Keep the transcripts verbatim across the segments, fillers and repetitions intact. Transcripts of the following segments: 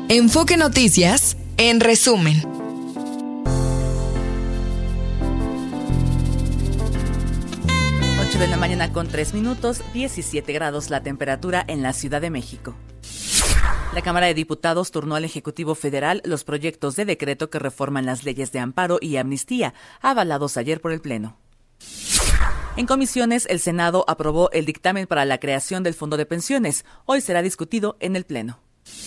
Enfoque Noticias, en resumen. ocho de la mañana con tres minutos, diecisiete grados la temperatura en la Ciudad de México. La Cámara de Diputados turnó al Ejecutivo Federal los proyectos de decreto que reforman las leyes de amparo y amnistía, avalados ayer por el Pleno. En comisiones, el Senado aprobó el dictamen para la creación del Fondo de Pensiones. Hoy será discutido en el Pleno.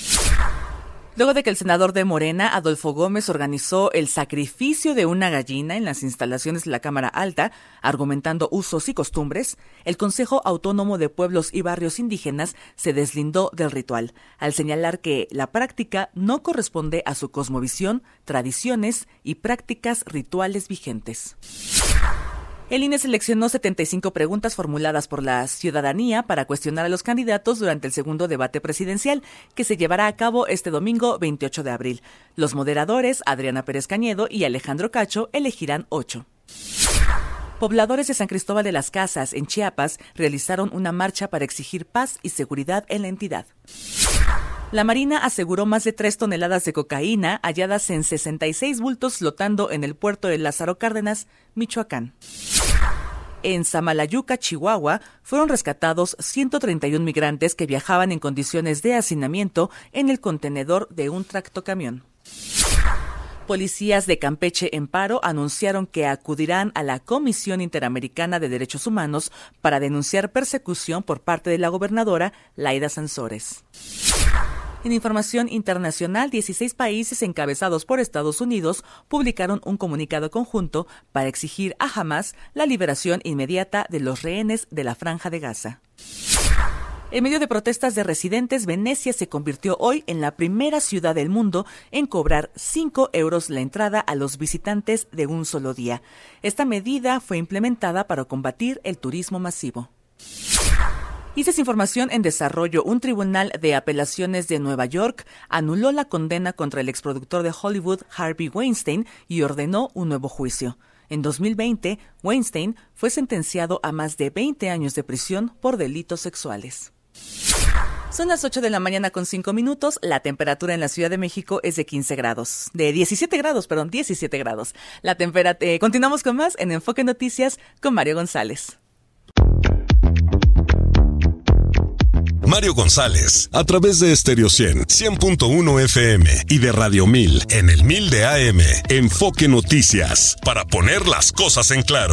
Luego de que el senador de Morena, Adolfo Gómez, organizó el sacrificio de una gallina en las instalaciones de la Cámara Alta, argumentando usos y costumbres, el Consejo Autónomo de Pueblos y Barrios Indígenas se deslindó del ritual, al señalar que la práctica no corresponde a su cosmovisión, tradiciones y prácticas rituales vigentes. El I N E seleccionó setenta y cinco preguntas formuladas por la ciudadanía para cuestionar a los candidatos durante el segundo debate presidencial, que se llevará a cabo este domingo veintiocho de abril. Los moderadores, Adriana Pérez Cañedo y Alejandro Cacho, elegirán ocho. Pobladores de San Cristóbal de las Casas, en Chiapas, realizaron una marcha para exigir paz y seguridad en la entidad. La Marina aseguró más de tres toneladas de cocaína halladas en sesenta y seis bultos flotando en el puerto de Lázaro Cárdenas, Michoacán. En Samalayuca, Chihuahua, fueron rescatados ciento treinta y uno migrantes que viajaban en condiciones de hacinamiento en el contenedor de un tractocamión. Policías de Campeche en paro anunciaron que acudirán a la Comisión Interamericana de Derechos Humanos para denunciar persecución por parte de la gobernadora Laida Sansores. En información internacional, dieciséis países encabezados por Estados Unidos publicaron un comunicado conjunto para exigir a Hamás la liberación inmediata de los rehenes de la Franja de Gaza. En medio de protestas de residentes, Venecia se convirtió hoy en la primera ciudad del mundo en cobrar cinco euros la entrada a los visitantes de un solo día. Esta medida fue implementada para combatir el turismo masivo. Y esa es información en desarrollo. Un tribunal de apelaciones de Nueva York anuló la condena contra el exproductor de Hollywood, Harvey Weinstein, y ordenó un nuevo juicio. En dos mil veinte, Weinstein fue sentenciado a más de veinte años de prisión por delitos sexuales. Son las ocho de la mañana con cinco minutos. La temperatura en la Ciudad de México es de quince grados. De diecisiete grados, perdón, diecisiete grados. La temperatura. Eh, continuamos con más en Enfoque Noticias con Mario González. Mario González, a través de Estéreo cien, cien punto uno F M y de Radio mil en el mil de A M. Enfoque Noticias, para poner las cosas en claro.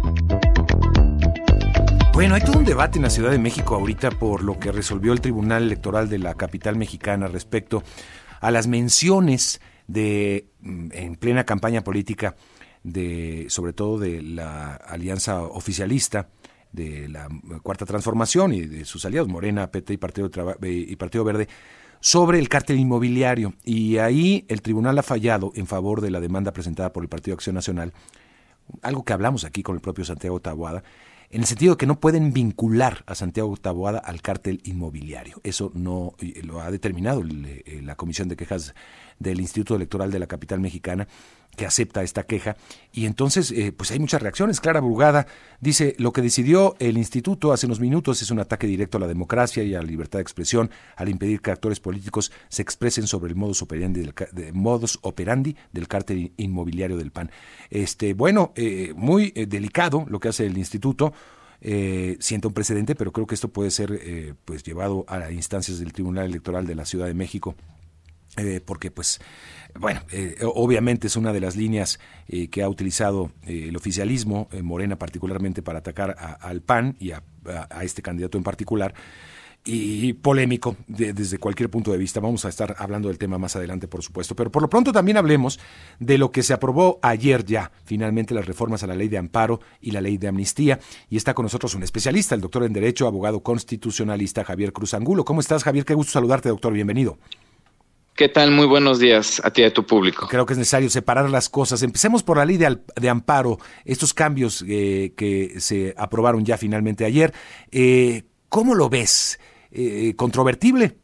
Bueno, hay todo un debate en la Ciudad de México ahorita por lo que resolvió el Tribunal Electoral de la capital mexicana respecto a las menciones de, en plena campaña política, de sobre todo de la alianza oficialista, de la Cuarta Transformación y de sus aliados, Morena, P T y Partido, Traba- y Partido Verde, sobre el cártel inmobiliario. Y ahí el tribunal ha fallado en favor de la demanda presentada por el Partido Acción Nacional, algo que hablamos aquí con el propio Santiago Taboada, en el sentido de que no pueden vincular a Santiago Taboada al cártel inmobiliario. Eso no lo ha determinado el, la Comisión de Quejas del Instituto Electoral de la capital mexicana, que acepta esta queja, y entonces eh, pues hay muchas reacciones. Clara Brugada dice: lo que decidió el instituto hace unos minutos es un ataque directo a la democracia y a la libertad de expresión al impedir que actores políticos se expresen sobre el modus operandi del, de, modus operandi del cártel inmobiliario del P A N. Este, bueno, eh, muy eh, delicado lo que hace el instituto. Eh, sienta un precedente, pero creo que esto puede ser eh, pues llevado a instancias del Tribunal Electoral de la Ciudad de México. Eh, porque pues, bueno, eh, obviamente es una de las líneas eh, que ha utilizado eh, el oficialismo, eh, Morena particularmente, para atacar a, al P A N y a, a, a este candidato en particular, y polémico de, desde cualquier punto de vista. Vamos a estar hablando del tema más adelante, por supuesto, pero por lo pronto también hablemos de lo que se aprobó ayer ya, finalmente, las reformas a la ley de amparo y la ley de amnistía, y está con nosotros un especialista, el doctor en Derecho, abogado constitucionalista, Javier Cruz Angulo. ¿Cómo estás, Javier? Qué gusto saludarte, doctor, bienvenido. ¿Qué tal? Muy buenos días a ti y a tu público. Creo que es necesario separar las cosas. Empecemos por la ley de, al, de amparo, estos cambios eh, que se aprobaron ya finalmente ayer. Eh, ¿Cómo lo ves? Eh, ¿Controvertible?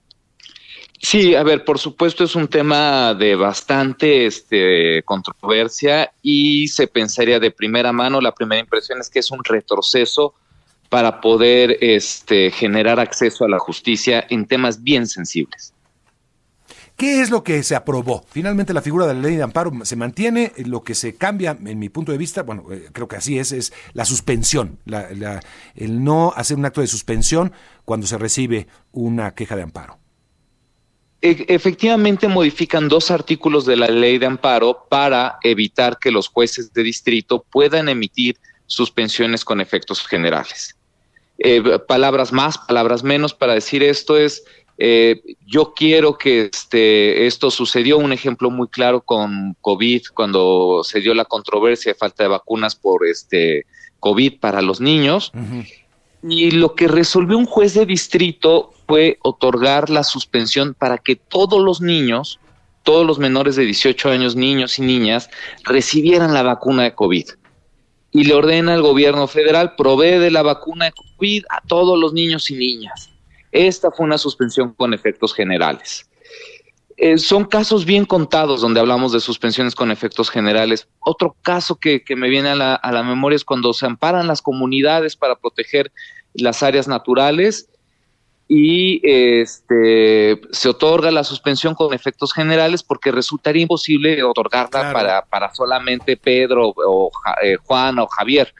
Sí, a ver, por supuesto es un tema de bastante este, controversia, y se pensaría de primera mano, la primera impresión es que es un retroceso para poder este, generar acceso a la justicia en temas bien sensibles. ¿Qué es lo que se aprobó? Finalmente la figura de la ley de amparo se mantiene, lo que se cambia, en mi punto de vista, bueno, eh, creo que así es, es la suspensión, la, la, el no hacer un acto de suspensión cuando se recibe una queja de amparo. Efectivamente modifican dos artículos de la ley de amparo para evitar que los jueces de distrito puedan emitir suspensiones con efectos generales. Eh, palabras más, palabras menos para decir esto es, eh, yo quiero que este, esto sucedió, un ejemplo muy claro con COVID, cuando se dio la controversia de falta de vacunas por este COVID para los niños. Uh-huh. Y lo que resolvió un juez de distrito fue otorgar la suspensión para que todos los niños, todos los menores de dieciocho años, niños y niñas, recibieran la vacuna de COVID. Y le ordena al gobierno federal, provee de la vacuna de COVID a todos los niños y niñas. Esta fue una suspensión con efectos generales. Eh, son casos bien contados donde hablamos de suspensiones con efectos generales. Otro caso que, que me viene a la, a la memoria es cuando se amparan las comunidades para proteger las áreas naturales y este, se otorga la suspensión con efectos generales porque resultaría imposible otorgarla claro. para, para solamente Pedro o eh, Juan o Javier.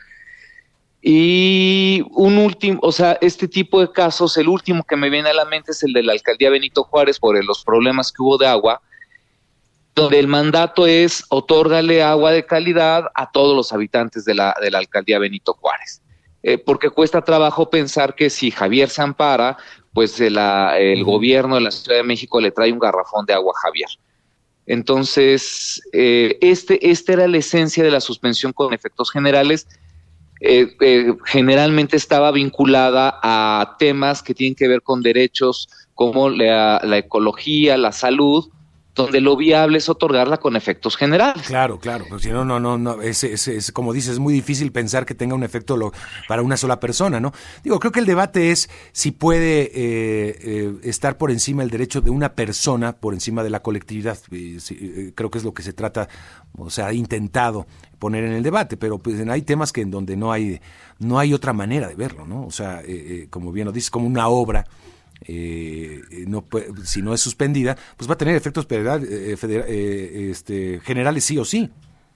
Y un último, o sea, este tipo de casos, el último que me viene a la mente es el de la alcaldía Benito Juárez por los problemas que hubo de agua, donde el mandato es otórgale agua de calidad a todos los habitantes de la, de la alcaldía Benito Juárez. Eh, porque cuesta trabajo pensar que si Javier se ampara, pues el, el uh-huh. gobierno de la Ciudad de México le trae un garrafón de agua a Javier. Entonces, eh, este, esta era la esencia de la suspensión con efectos generales. Eh, eh, generalmente estaba vinculada a temas que tienen que ver con derechos como la, la ecología, la salud, donde lo viable es otorgarla con efectos generales. Claro, claro, porque si no, no, no, no es, es, es, como dices, es muy difícil pensar que tenga un efecto lo, para una sola persona, ¿no? Digo, creo que el debate es si puede eh, eh, estar por encima el derecho de una persona, por encima de la colectividad. Eh, sí, eh, creo que es lo que se trata, o sea, ha intentado poner en el debate, pero pues hay temas que en donde no hay, no hay otra manera de verlo, ¿no? O sea, eh, eh, como bien lo dices, como una obra. Eh, no puede, si no es suspendida, pues va a tener efectos federal, eh, federal, eh, este, generales sí o sí.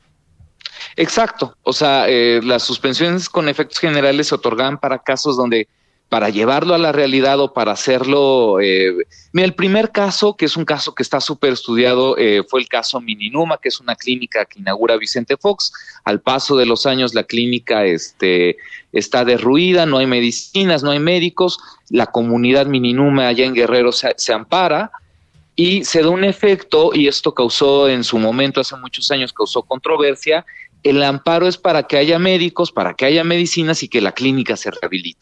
Exacto, o sea, eh, las suspensiones con efectos generales se otorgan para casos donde, para llevarlo a la realidad o para hacerlo, eh, mira, el primer caso, que es un caso que está súper estudiado, eh, fue el caso Mininuma, que es una clínica que inaugura Vicente Fox. Al paso de los años la clínica este, está derruida, no hay medicinas, no hay médicos, la comunidad Mininuma allá en Guerrero se, se ampara y se da un efecto, y esto causó en su momento, hace muchos años, causó controversia. El amparo es para que haya médicos, para que haya medicinas y que la clínica se rehabilite.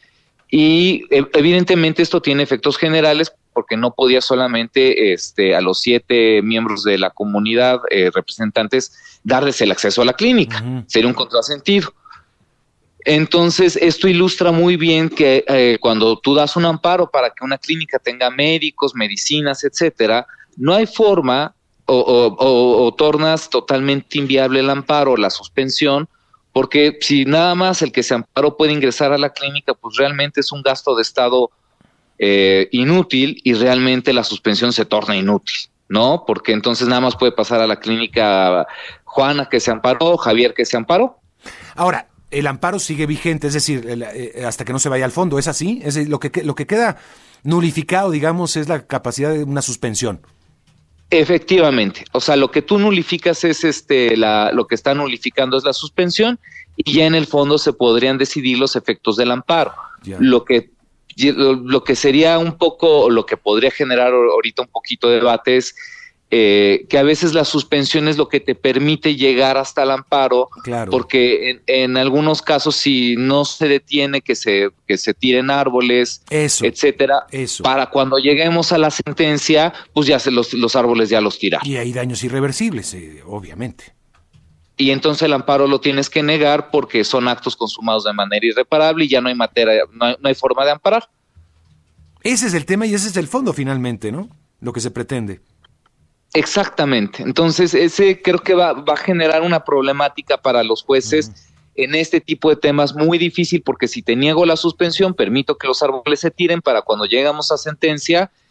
Y evidentemente esto tiene efectos generales porque no podía solamente este, a los siete miembros de la comunidad eh, representantes darles el acceso a la clínica. Uh-huh. Sería un contrasentido. Entonces, esto ilustra muy bien que eh, cuando tú das un amparo para que una clínica tenga médicos, medicinas, etcétera, no hay forma o, o, o, o tornas totalmente inviable el amparo, la suspensión, porque si nada más el que se amparó puede ingresar a la clínica, pues realmente es un gasto de Estado eh, inútil y realmente la suspensión se torna inútil, ¿no? Porque entonces nada más puede pasar a la clínica Juana que se amparó, Javier que se amparó. Ahora, el amparo sigue vigente, es decir, el, eh, hasta que no se vaya al fondo, ¿es así? Es decir, lo que, lo que queda nulificado, digamos, es la capacidad de una suspensión. Efectivamente, o sea, lo que tú nulificas es este, la, lo que está nulificando es la suspensión y ya en el fondo se podrían decidir los efectos del amparo. Yeah. Lo que lo, lo que sería un poco, lo que podría generar ahorita un poquito de debate es eh, que a veces la suspensión es lo que te permite llegar hasta el amparo, claro. Porque en, en algunos casos si no se detiene que se que se tiren árboles, eso, etcétera, eso. Para cuando lleguemos a la sentencia, pues ya se los, los árboles ya los tiraron. Y hay daños irreversibles, eh, obviamente. Y entonces el amparo lo tienes que negar porque son actos consumados de manera irreparable y ya no hay materia, no hay, no hay forma de amparar. Ese es el tema y ese es el fondo finalmente, ¿no? Lo que se pretende. Exactamente. Entonces, ese creo que va, va a generar una problemática para los jueces uh-huh. en este tipo de temas muy difícil, porque si te niego la suspensión, permito que los árboles se tiren para cuando llegamos a sentencia,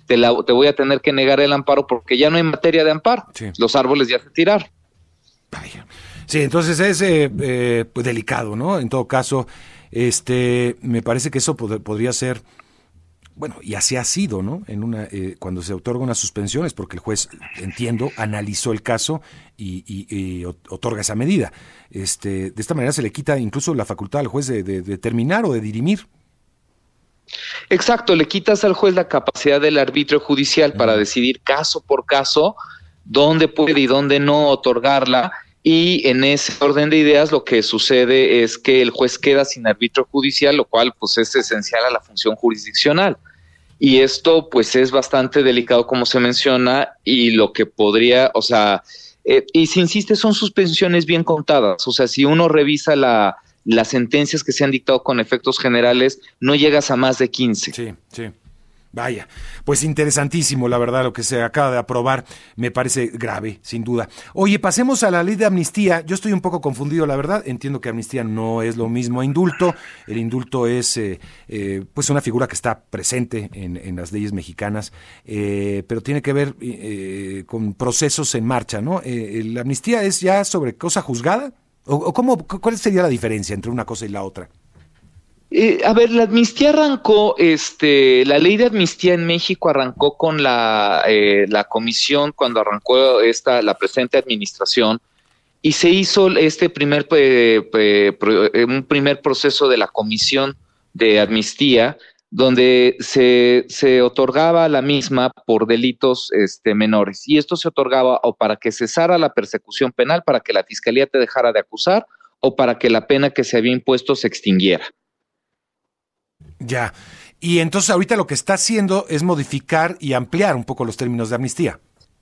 te, la, te voy a tener que negar el amparo porque ya no hay materia de amparo. Sí. Los árboles ya se tiraron. Vaya. Sí, entonces es eh, eh, pues delicado, ¿no? En todo caso, este, me parece que eso pod- podría ser, bueno, y así ha sido, ¿no? En una eh, cuando se otorga una suspensión es porque el juez, entiendo, analizó el caso y, y, y otorga esa medida. Este, de esta manera se le quita incluso la facultad al juez de, de, de determinar o de dirimir. Exacto, le quitas al juez la capacidad del arbitrio judicial uh-huh. para decidir caso por caso dónde puede y dónde no otorgarla. Y en ese orden de ideas lo que sucede es que el juez queda sin arbitrio judicial, lo cual pues es esencial a la función jurisdiccional. Y esto pues es bastante delicado como se menciona y lo que podría, o sea, eh, y se insiste son suspensiones bien contadas. O sea, si uno revisa la, las sentencias que se han dictado con efectos generales, no llegas a más de quince. Sí, sí. Vaya, pues interesantísimo, la verdad, lo que se acaba de aprobar, me parece grave, sin duda. Oye, pasemos a la ley de amnistía. Yo estoy un poco confundido, la verdad. Entiendo que amnistía no es lo mismo a indulto. El indulto es eh, eh, pues una figura que está presente en, en las leyes mexicanas, eh, pero tiene que ver eh, con procesos en marcha, ¿no? Eh, ¿La amnistía es ya sobre cosa juzgada? ¿O, o cómo, cuál sería la diferencia entre una cosa y la otra? Eh, a ver, la amnistía arrancó, este, la ley de amnistía en México arrancó con la, eh, la comisión cuando arrancó esta, la presente administración y se hizo este primer, eh, eh, un primer proceso de la comisión de amnistía donde se, se otorgaba la misma por delitos este, menores y esto se otorgaba o para que cesara la persecución penal, para que la fiscalía te dejara de acusar o para que la pena que se había impuesto se extinguiera. Ya, y entonces ahorita lo que está haciendo es modificar y ampliar un poco los términos de amnistía.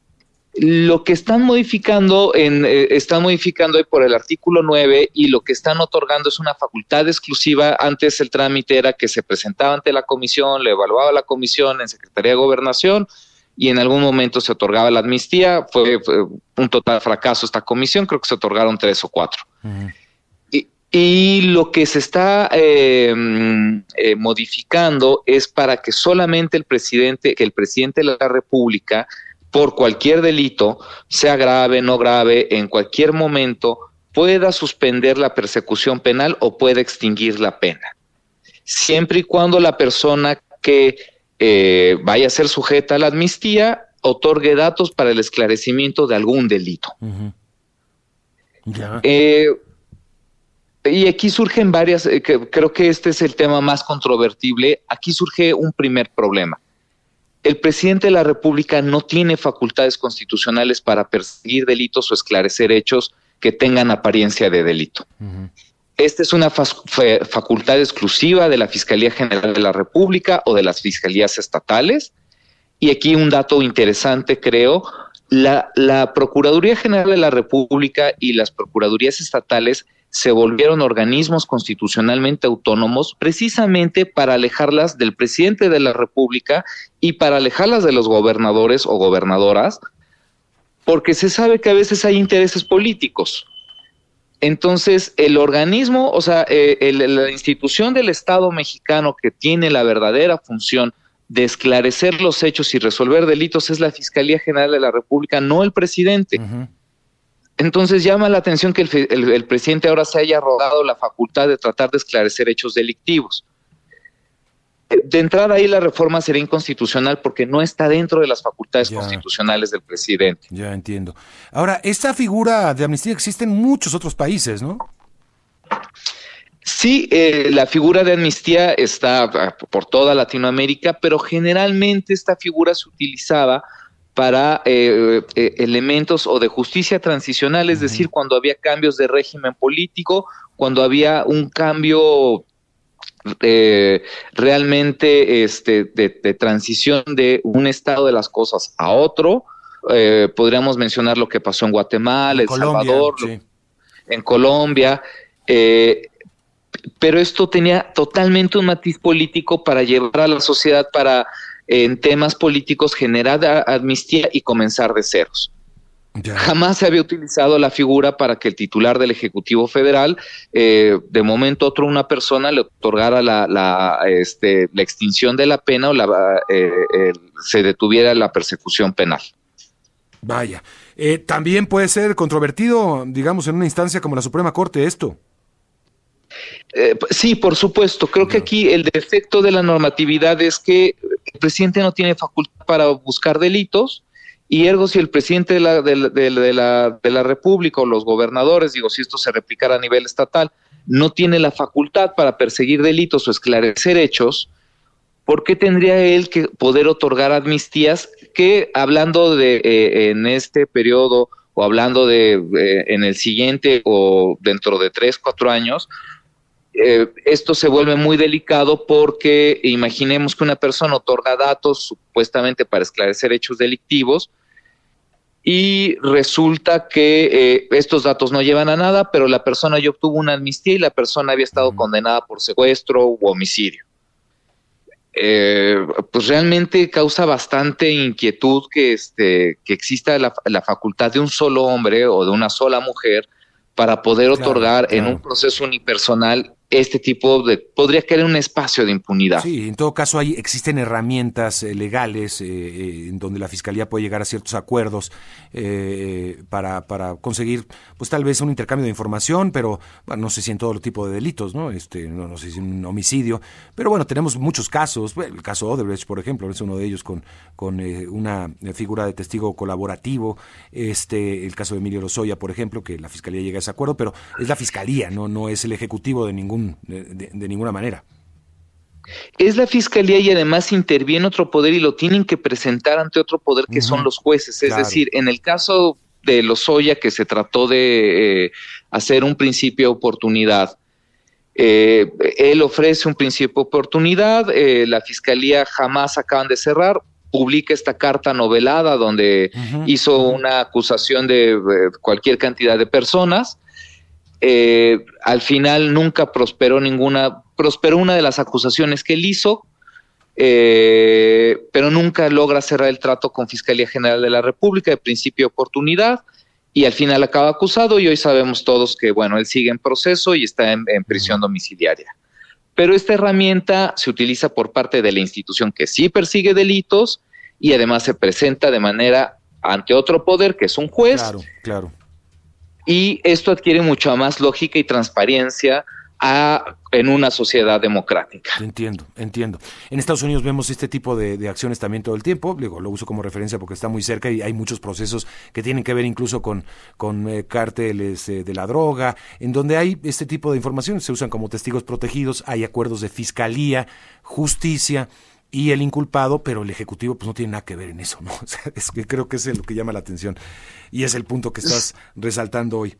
Lo que están modificando, en, eh, están modificando hoy por el artículo nueve y lo que están otorgando es una facultad exclusiva. Antes el trámite era que se presentaba ante la comisión, le evaluaba la comisión en Secretaría de Gobernación y en algún momento se otorgaba la amnistía. Fue, fue un total fracaso esta comisión, creo que se otorgaron tres o cuatro. Uh-huh. Y lo que se está eh, eh, modificando es para que solamente el presidente, que el presidente de la República, por cualquier delito, sea grave, no grave, en cualquier momento, pueda suspender la persecución penal o pueda extinguir la pena. Siempre y cuando la persona que eh, vaya a ser sujeta a la amnistía otorgue datos para el esclarecimiento de algún delito. Uh-huh. Yeah. Eh, Y aquí surgen varias, eh, que, creo que este es el tema más controvertible. Aquí surge un primer problema. El presidente de la República no tiene facultades constitucionales para perseguir delitos o esclarecer hechos que tengan apariencia de delito. Uh-huh. Esta es una fa- fa- facultad exclusiva de la Fiscalía General de la República o de las fiscalías estatales. Y aquí un dato interesante, creo. La, la Procuraduría General de la República y las Procuradurías estatales se volvieron organismos constitucionalmente autónomos precisamente para alejarlas del presidente de la República y para alejarlas de los gobernadores o gobernadoras, porque se sabe que a veces hay intereses políticos. Entonces, el organismo, o sea, eh, el, la institución del Estado mexicano que tiene la verdadera función de esclarecer los hechos y resolver delitos es la Fiscalía General de la República, no el presidente. Uh-huh. Entonces llama la atención que el, el, el presidente ahora se haya arrogado la facultad de tratar de esclarecer hechos delictivos. De entrada ahí la reforma sería inconstitucional porque no está dentro de las facultades ya. constitucionales del presidente. Ya entiendo. Ahora, esta figura de amnistía existe en muchos otros países, ¿no? Sí, eh, la figura de amnistía está por toda Latinoamérica, pero generalmente esta figura se utilizaba para eh, eh, elementos o de justicia transicional, es uh-huh. decir, cuando había cambios de régimen político, cuando había un cambio eh, realmente este, de, de transición de un estado de las cosas a otro. Eh, podríamos mencionar lo que pasó en Guatemala, en El Colombia, Salvador, sí. en Colombia, eh, pero esto tenía totalmente un matiz político para llevar a la sociedad para... en temas políticos generar amnistía y comenzar de ceros. Ya. Jamás se había utilizado la figura para que el titular del Ejecutivo Federal, eh, de momento a otro una persona le otorgara la, la, este, la extinción de la pena o la, eh, eh, se detuviera la persecución penal. Vaya, eh, también puede ser controvertido, digamos, en una instancia como la Suprema Corte esto. Eh, sí, por supuesto. Creo no. que aquí el defecto de la normatividad es que el presidente no tiene facultad para buscar delitos. Y ergo, si el presidente de la, de, la, de, la, de la República o los gobernadores, digo, si esto se replicara a nivel estatal, no tiene la facultad para perseguir delitos o esclarecer hechos, ¿por qué tendría él que poder otorgar amnistías que, hablando de eh, en este periodo o hablando de eh, en el siguiente o dentro de tres, cuatro años, eh, esto se vuelve muy delicado porque imaginemos que una persona otorga datos supuestamente para esclarecer hechos delictivos y resulta que eh, estos datos no llevan a nada, pero la persona ya obtuvo una amnistía y la persona había estado condenada por secuestro u homicidio. Eh, pues realmente causa bastante inquietud que, este, que exista la, la facultad de un solo hombre o de una sola mujer para poder claro, otorgar claro. en un proceso unipersonal este tipo de, podría crear un espacio de impunidad. Sí, en todo caso hay, existen herramientas eh, legales eh, eh, en donde la Fiscalía puede llegar a ciertos acuerdos eh, para, para conseguir, pues tal vez un intercambio de información, pero bueno, no sé si en todo tipo de delitos, ¿no? Este, no, no sé si un homicidio, pero bueno, tenemos muchos casos, bueno, el caso Odebrecht, por ejemplo, es uno de ellos con, con eh, una figura de testigo colaborativo, este, el caso de Emilio Lozoya, por ejemplo, que la Fiscalía llega a ese acuerdo, pero es la Fiscalía, no, no es el Ejecutivo de ningún De, de, de ninguna manera. Es la Fiscalía y además interviene otro poder y lo tienen que presentar ante otro poder que uh-huh. son los jueces. Es claro. decir, en el caso de Lozoya, que se trató de eh, hacer un principio de oportunidad, eh, él ofrece un principio de oportunidad, eh, la Fiscalía jamás acaban de cerrar, publica esta carta novelada donde uh-huh. hizo uh-huh. una acusación de eh, cualquier cantidad de personas. Eh, al final nunca prosperó ninguna, prosperó una de las acusaciones que él hizo, eh, pero nunca logra cerrar el trato con Fiscalía General de la República de principio de oportunidad y al final acaba acusado y hoy sabemos todos que bueno, él sigue en proceso y está en, en prisión domiciliaria. Pero esta herramienta se utiliza por parte de la institución que sí persigue delitos y además se presenta de manera ante otro poder que es un juez. Claro, claro. Y esto adquiere mucha más lógica y transparencia a, en una sociedad democrática. Entiendo, entiendo. En Estados Unidos vemos este tipo de, de acciones también todo el tiempo. Digo, lo uso como referencia porque está muy cerca y hay muchos procesos que tienen que ver incluso con, con eh, cárteles eh, de la droga, en donde hay este tipo de información, se usan como testigos protegidos, hay acuerdos de fiscalía, justicia y el inculpado, pero el Ejecutivo pues no tiene nada que ver en eso, ¿no? O sea, es que creo que es lo que llama la atención y es el punto que estás resaltando hoy.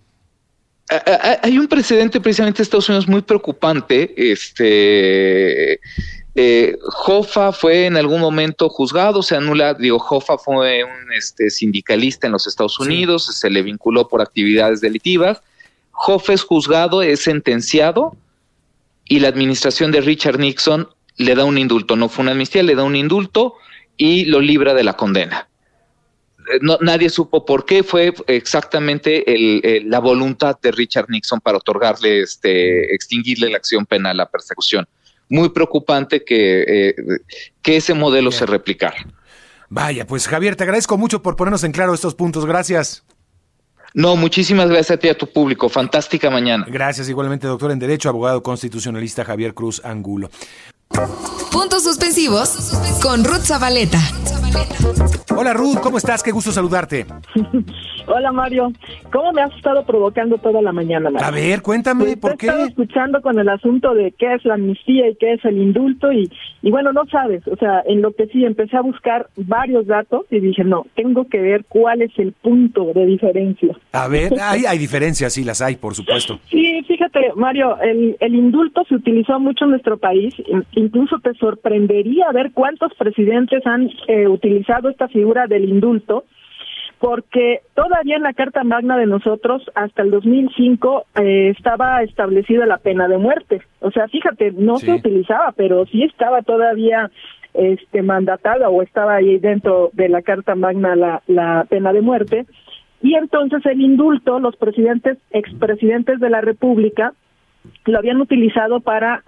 Hay un precedente precisamente en Estados Unidos muy preocupante. Este eh, Hoffa fue en algún momento juzgado, se anula, digo, Hoffa fue un este, sindicalista en los Estados Unidos, sí. se le vinculó por actividades delictivas. Hoffa es juzgado, es sentenciado y la administración de Richard Nixon le da un indulto, no fue una amnistía, le da un indulto y lo libra de la condena. No, nadie supo por qué, fue exactamente el, el, la voluntad de Richard Nixon para otorgarle, este, extinguirle la acción penal, la persecución. Muy preocupante que, eh, que ese modelo Bien. se replicara. Vaya, pues Javier, te agradezco mucho por ponernos en claro estos puntos, gracias. No, muchísimas gracias a ti y a tu público. Fantástica mañana. Gracias, igualmente, doctor en Derecho, abogado constitucionalista Javier Cruz Angulo. Puntos suspensivos con Ruth Zabaleta. Hola Ruth, ¿cómo estás? Qué gusto saludarte. Hola Mario, ¿cómo me has estado provocando toda la mañana, Mario? A ver, cuéntame, pues ¿por qué? He estado escuchando con el asunto de qué es la amnistía y qué es el indulto y, y bueno, no sabes, o sea, en lo que sí empecé a buscar varios datos y dije, no, tengo que ver cuál es el punto de diferencia. A ver, hay, hay diferencias, sí las hay, por supuesto. Sí, fíjate, Mario, el, el indulto se utilizó mucho en nuestro país, incluso te sorprendería ver cuántos presidentes han eh, utilizado esta figura del indulto, porque todavía en la Carta Magna de nosotros, hasta el dos mil cinco, eh, estaba establecida la pena de muerte. O sea, fíjate, no sí. se utilizaba, pero sí estaba todavía este mandatada o estaba ahí dentro de la Carta Magna la, la pena de muerte. y entonces el indulto, los presidentes, expresidentes de la República, lo habían utilizado para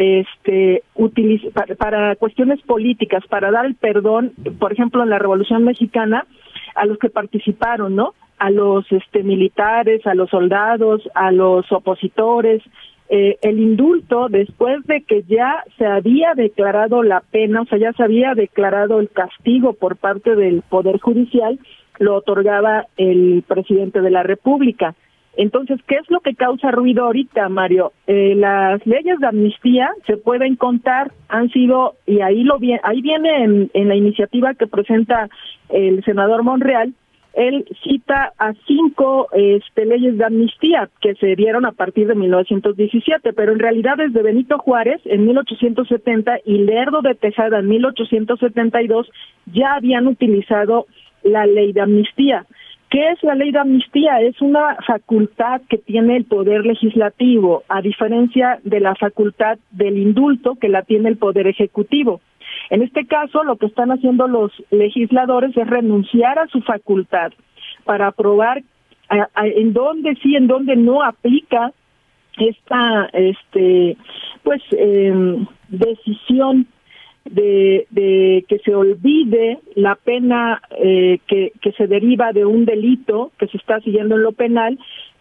este utiliz- para, para cuestiones políticas, para dar el perdón, por ejemplo, en la Revolución Mexicana, a los que participaron, ¿no? A los este militares, a los soldados, a los opositores. Eh, el indulto, después de que ya se había declarado la pena, o sea, ya se había declarado el castigo por parte del Poder Judicial, lo otorgaba el presidente de la República. Entonces, ¿qué es lo que causa ruido ahorita, Mario? Eh, las leyes de amnistía se pueden contar, han sido, y ahí lo viene, ahí viene en, en la iniciativa que presenta el senador Monreal, él cita a cinco este, leyes de amnistía que se dieron a partir de mil novecientos diecisiete, pero en realidad desde Benito Juárez en mil ochocientos setenta y Lerdo de Tejada en mil ochocientos setenta y dos ya habían utilizado la ley de amnistía. ¿Qué es la ley de amnistía? Es una facultad que tiene el Poder Legislativo, a diferencia de la facultad del indulto que la tiene el Poder Ejecutivo. En este caso, lo que están haciendo los legisladores es renunciar a su facultad para aprobar a, a, en dónde sí, en dónde no aplica esta este pues eh, decisión de, de que se olvide la pena eh, que, que se deriva de un delito que se está siguiendo en lo penal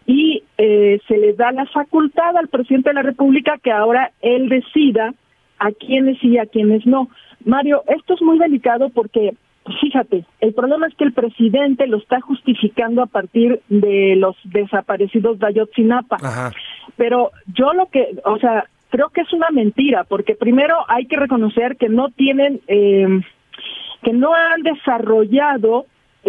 y eh, se le da la facultad al presidente de la República que ahora él decida a quiénes sí y a quiénes no. Mario, esto es muy delicado porque, fíjate, el problema es que el presidente lo está justificando a partir de los desaparecidos de Ayotzinapa. Ajá. Pero yo lo que, o sea, creo que es una mentira, porque primero hay que reconocer que no tienen, eh, que no han desarrollado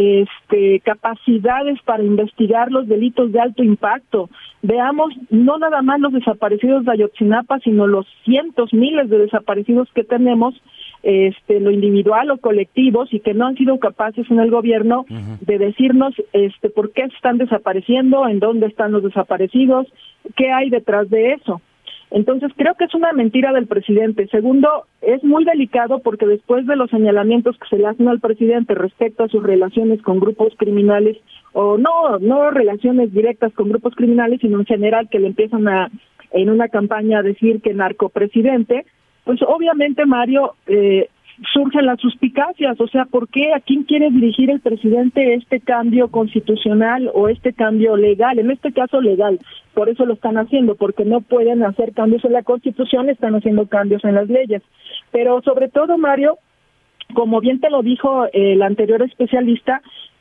este capacidades para investigar los delitos de alto impacto. Veamos no nada más los desaparecidos de Ayotzinapa, sino los cientos, miles de desaparecidos que tenemos, este lo individual o colectivos, y que no han sido capaces en el gobierno uh-huh. de decirnos este por qué están desapareciendo, en dónde están los desaparecidos, qué hay detrás de eso. Entonces, creo que es una mentira del presidente. Segundo, es muy delicado porque después de los señalamientos que se le hacen al presidente respecto a sus relaciones con grupos criminales, o no, no relaciones directas con grupos criminales, sino en general que le empiezan a, en una campaña a decir que narcopresidente, pues obviamente, Mario, eh, surgen las suspicacias, o sea, ¿por qué? ¿A quién quiere dirigir el presidente este cambio constitucional o este cambio legal? En este caso legal, por eso lo están haciendo, porque no pueden hacer cambios en la Constitución, están haciendo cambios en las leyes. Pero sobre todo, Mario, como bien te lo dijo el anterior especialista,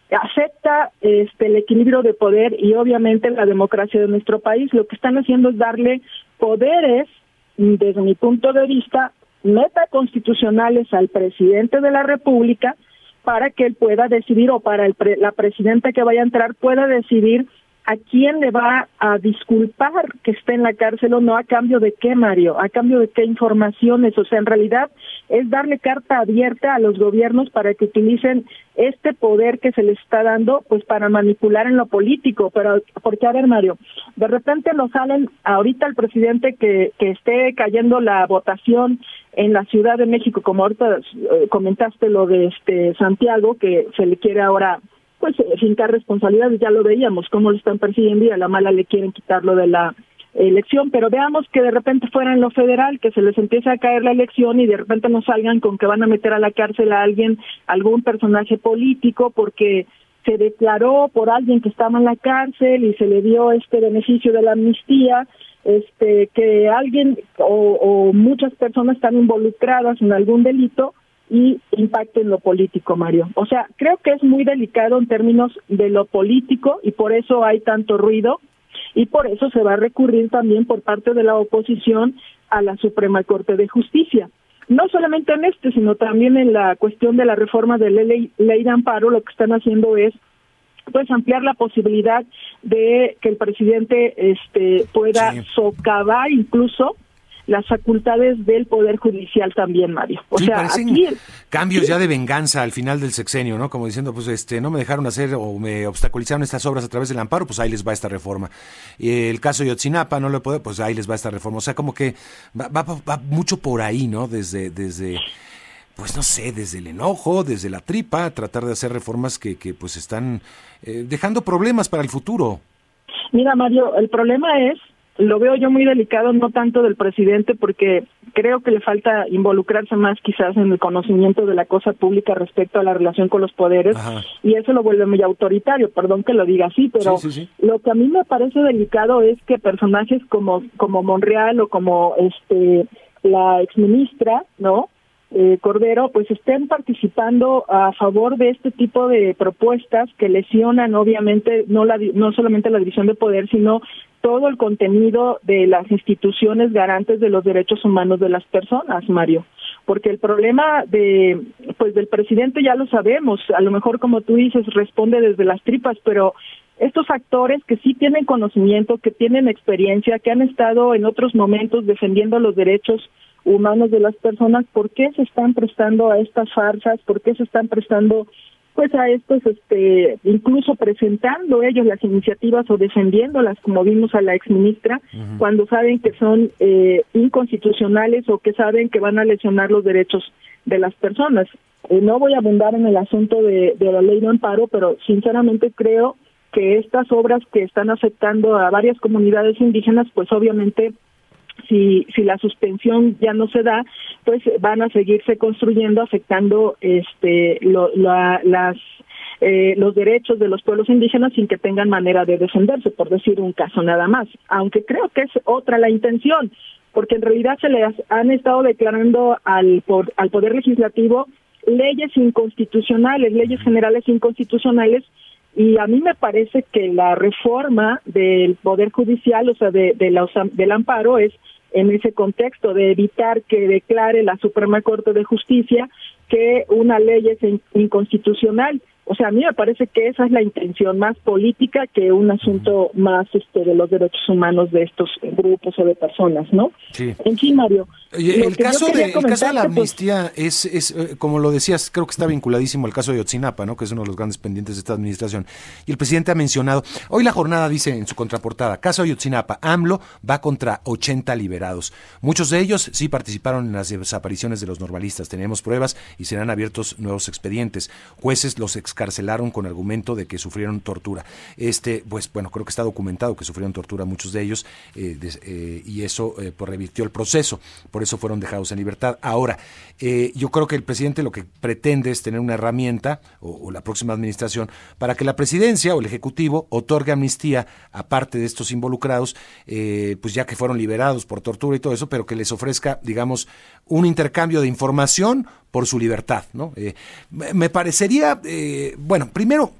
acepta este el equilibrio de poder y obviamente la democracia de nuestro país. Lo que están haciendo es darle poderes, desde mi punto de vista, metaconstitucionales al presidente de la República para que él pueda decidir, o para el pre, la presidenta que vaya a entrar pueda decidir a quién le va a disculpar que esté en la cárcel o no, a cambio de qué, Mario, a cambio de qué informaciones. O sea, en realidad es darle carta abierta a los gobiernos para que utilicen este poder que se les está dando, pues para manipular en lo político. Pero porque, a ver, Mario, de repente nos salen ahorita el presidente que, que esté cayendo la votación en la Ciudad de México, como ahorita eh, comentaste lo de este Santiago, que se le quiere ahora pues fincar responsabilidades, ya lo veíamos, cómo lo están persiguiendo y a la mala le quieren quitarlo de la elección, pero veamos que de repente fuera en lo federal, que se les empieza a caer la elección y de repente no salgan con que van a meter a la cárcel a alguien, algún personaje político, porque se declaró por alguien que estaba en la cárcel y se le dio este beneficio de la amnistía, este que alguien o, o muchas personas están involucradas en algún delito y impacto en lo político, Mario. O sea, creo que es muy delicado en términos de lo político y por eso hay tanto ruido y por eso se va a recurrir también por parte de la oposición a la Suprema Corte de Justicia. No solamente en este, sino también en la cuestión de la reforma de la ley, ley de amparo, lo que están haciendo es pues ampliar la posibilidad de que el presidente este pueda sí. socavar incluso las facultades del Poder Judicial también, Mario. O sí, sea, parecen aquí cambios sí. ya de venganza al final del sexenio, ¿no? Como diciendo, pues este no me dejaron hacer o me obstaculizaron estas obras a través del amparo, pues ahí les va esta reforma. Y el caso de Ayotzinapa no lo puede, pues ahí les va esta reforma. O sea, como que va, va, va mucho por ahí, ¿no? Desde desde pues no sé, desde el enojo, desde la tripa, tratar de hacer reformas que, que pues están eh, dejando problemas para el futuro. Mira, Mario, el problema es, lo veo yo muy delicado, no tanto del presidente, porque creo que le falta involucrarse más quizás en el conocimiento de la cosa pública respecto a la relación con los poderes. Ajá. Y eso lo vuelve muy autoritario, perdón que lo diga así, pero sí, sí, sí. Lo que a mí me parece delicado es que personajes como como Monreal o como este la exministra, ¿no? Eh, Cordero, pues estén participando a favor de este tipo de propuestas que lesionan obviamente no la no solamente la división de poder, sino todo el contenido de las instituciones garantes de los derechos humanos de las personas, Mario. Porque el problema de pues del presidente ya lo sabemos, a lo mejor como tú dices responde desde las tripas, pero estos actores que sí tienen conocimiento, que tienen experiencia, que han estado en otros momentos defendiendo los derechos humanos de las personas, ¿por qué se están prestando a estas farsas? ¿Por qué se están prestando pues a estos, este, incluso presentando ellos las iniciativas o defendiéndolas, como vimos a la exministra, uh-huh. cuando saben que son eh, inconstitucionales o que saben que van a lesionar los derechos de las personas? Eh, no voy a abundar en el asunto de, de la ley de amparo, pero sinceramente creo que estas obras que están afectando a varias comunidades indígenas, pues obviamente si si la suspensión ya no se da, pues van a seguirse construyendo afectando este lo, la, las eh, los derechos de los pueblos indígenas sin que tengan manera de defenderse, por decir un caso nada más, aunque creo que es otra la intención, porque en realidad se les han estado declarando al por, al poder legislativo leyes inconstitucionales, leyes generales inconstitucionales. Y a mí me parece que la reforma del Poder Judicial, o sea, de, de la, del amparo, es en ese contexto de evitar que declare la Suprema Corte de Justicia que una ley es inconstitucional. O sea, a mí me parece que esa es la intención más política que un asunto más este de los derechos humanos de estos grupos o de personas, ¿no? Sí. En fin, Mario. Oye, el caso de el caso de la amnistía pues, es es como lo decías, creo que está vinculadísimo al caso de Ayotzinapa, ¿no? Que es uno de los grandes pendientes de esta administración. Y el presidente ha mencionado, hoy La Jornada dice en su contraportada, caso Ayotzinapa, AMLO va contra ochenta liberados. Muchos de ellos sí participaron en las desapariciones de los normalistas. Tenemos pruebas y serán abiertos nuevos expedientes. Jueces los excarcelaron con argumento de que sufrieron tortura. Este, pues bueno, creo que está documentado que sufrieron tortura muchos de ellos eh, de, eh, y eso eh, pues revirtió el proceso. Por eso fueron dejados en libertad. Ahora, eh, yo creo que el presidente lo que pretende es tener una herramienta, o, o la próxima administración, para que la presidencia o el Ejecutivo otorgue amnistía a parte de estos involucrados, eh, pues ya que fueron liberados por tortura y todo eso, pero que les ofrezca, digamos, un intercambio de información por su libertad, ¿no? Eh, me parecería, eh, bueno, primero,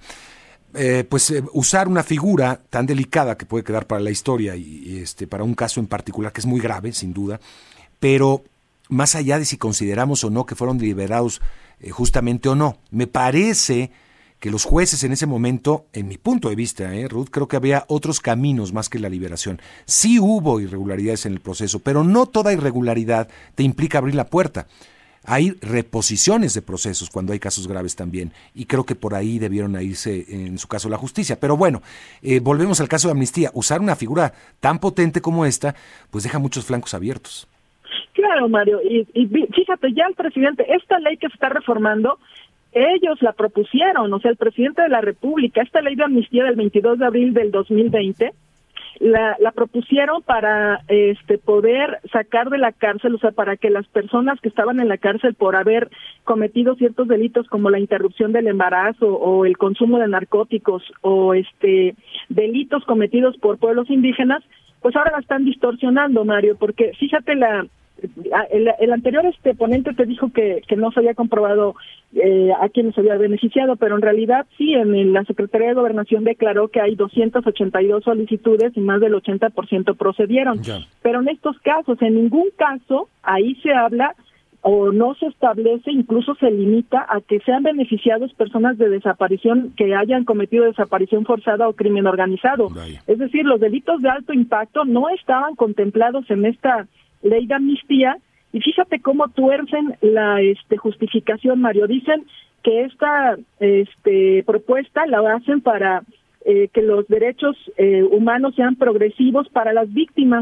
eh, pues eh, usar una figura tan delicada que puede quedar para la historia y, y este para un caso en particular que es muy grave, sin duda, pero más allá de si consideramos o no que fueron liberados eh, justamente o no, me parece que los jueces en ese momento, en mi punto de vista, eh, Ruth, creo que había otros caminos más que la liberación. Sí hubo irregularidades en el proceso, pero no toda irregularidad te implica abrir la puerta. Hay reposiciones de procesos cuando hay casos graves también, y creo que por ahí debieron irse, en su caso, la justicia. Pero bueno, eh, volvemos al caso de amnistía. Usar una figura tan potente como esta, pues deja muchos flancos abiertos. Claro, Mario, y, y fíjate, ya el presidente, esta ley que se está reformando, ellos la propusieron, o sea, el presidente de la República, esta ley de amnistía del veintidós de abril del dos mil veinte, la, la propusieron para este poder sacar de la cárcel, o sea, para que las personas que estaban en la cárcel por haber cometido ciertos delitos como la interrupción del embarazo o el consumo de narcóticos o este delitos cometidos por pueblos indígenas, pues ahora la están distorsionando, Mario, porque fíjate la El, el anterior este ponente te dijo que, que no se había comprobado eh, a quienes se había beneficiado, pero en realidad sí, en el, la Secretaría de Gobernación declaró que hay doscientas ochenta y dos solicitudes y más del ochenta por ciento procedieron. Ya. Pero en estos casos, en ningún caso, ahí se habla o no se establece, incluso se limita a que sean beneficiados personas de desaparición que hayan cometido desaparición forzada o crimen organizado. Vaya. Es decir, los delitos de alto impacto no estaban contemplados en esta ley de amnistía, y fíjate cómo tuercen la este justificación, Mario. Dicen que esta este propuesta la hacen para eh, que los derechos eh, humanos sean progresivos para las víctimas,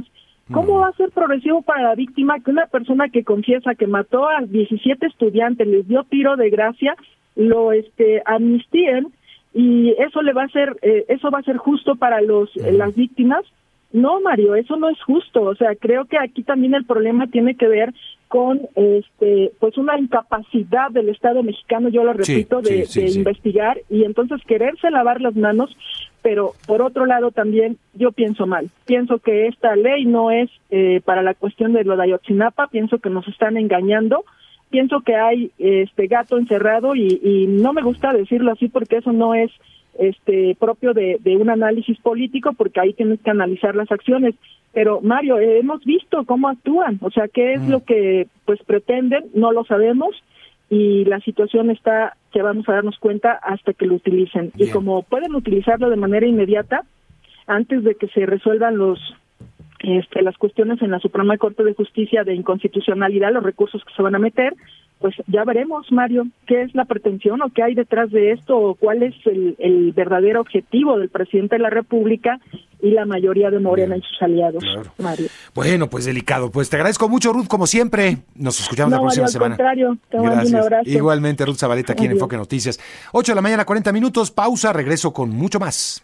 ¿Cómo Mm. va a ser progresivo para la víctima que una persona que confiesa que mató a diecisiete estudiantes, les dio tiro de gracia, lo este amnistíen y eso le va a ser eh, eso va a ser justo para los eh, las víctimas? No, Mario, eso no es justo. O sea, creo que aquí también el problema tiene que ver con este pues una incapacidad del Estado mexicano, yo lo repito, sí, de, sí, de sí. investigar y entonces quererse lavar las manos, pero por otro lado también yo pienso mal. Pienso que esta ley no es eh, para la cuestión de lo de Ayotzinapa, pienso que nos están engañando, pienso que hay este gato encerrado y, y no me gusta decirlo así porque eso no es este propio de, de un análisis político, porque ahí tienes que analizar las acciones. Pero Mario, eh, hemos visto cómo actúan, o sea, qué es mm. lo que pues pretenden, no lo sabemos y la situación está que vamos a darnos cuenta hasta que lo utilicen. Bien. Y como pueden utilizarlo de manera inmediata, antes de que se resuelvan los este, las cuestiones en la Suprema Corte de Justicia de inconstitucionalidad, los recursos que se van a meter, pues ya veremos, Mario, qué es la pretensión o qué hay detrás de esto o cuál es el, el verdadero objetivo del presidente de la República y la mayoría de Morena Bien. Y sus aliados, claro. Mario. Bueno, pues delicado. Pues te agradezco mucho, Ruth, como siempre. Nos escuchamos no, la próxima Mario, semana. Al contrario, te mando un abrazo. Igualmente, Ruth Zabaleta, aquí Adiós. En Enfoque Noticias. ocho de la mañana, cuarenta minutos. Pausa, regreso con mucho más.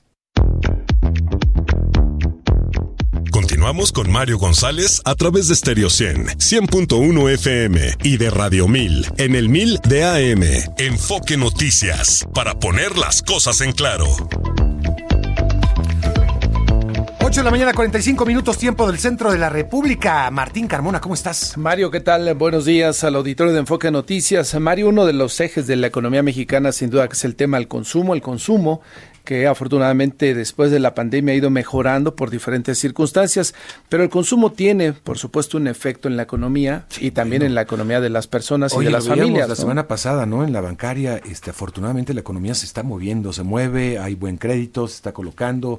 Continuamos con Mario González a través de Stereo cien, cien punto uno F M y de Radio mil en el mil de A M. Enfoque Noticias, para poner las cosas en claro. ocho de la mañana, cuarenta y cinco minutos, tiempo del centro de la República. Martín Carmona, ¿cómo estás? Mario, ¿qué tal? Buenos días al auditorio de Enfoque Noticias. Mario, uno de los ejes de la economía mexicana, sin duda, que es el tema del consumo. El consumo que afortunadamente después de la pandemia ha ido mejorando por diferentes circunstancias, pero el consumo tiene, por supuesto, un efecto en la economía sí, y también bueno. en la economía de las personas Oye, y de las familias. La ¿no? semana pasada, ¿no? En la bancaria, este, afortunadamente la economía se está moviendo, se mueve, hay buen crédito, se está colocando,